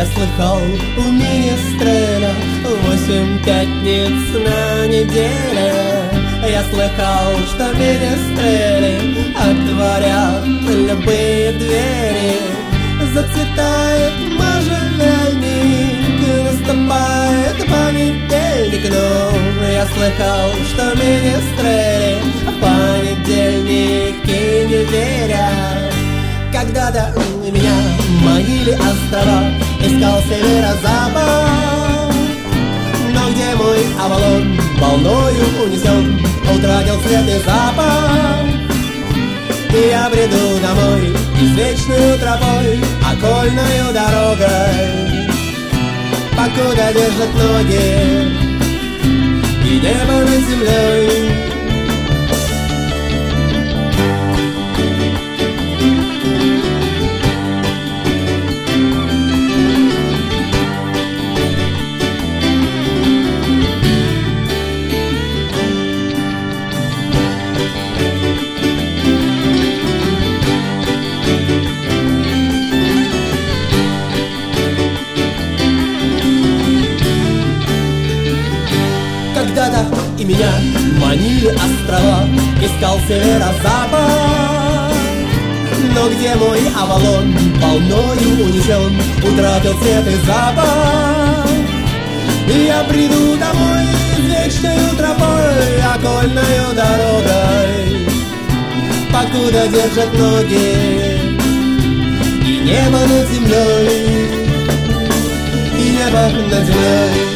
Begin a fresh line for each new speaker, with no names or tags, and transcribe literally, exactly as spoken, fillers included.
Я слыхал у министреля восемь пятниц на неделе. Я слыхал, что министрели отворят любые двери. Зацветает можжевельник, наступает понедельник. Ну, я слыхал, что министрели в понедельники не верят. Когда-то меня манили острова, искал северо-запад. Но где мой Авалон, волною унесен, утратил цвет и запах. И я бреду домой извечную тропой, окольною дорогой, покуда держат ноги и небо над землей. Когда-то и меня манили острова, искал северо-запад. Но где мой Авалон, волною унесен, утратил цвет и запах. И я приду домой извечною тропой, окольною дорогой, покуда держат ноги и небо над землей, и небо над землей.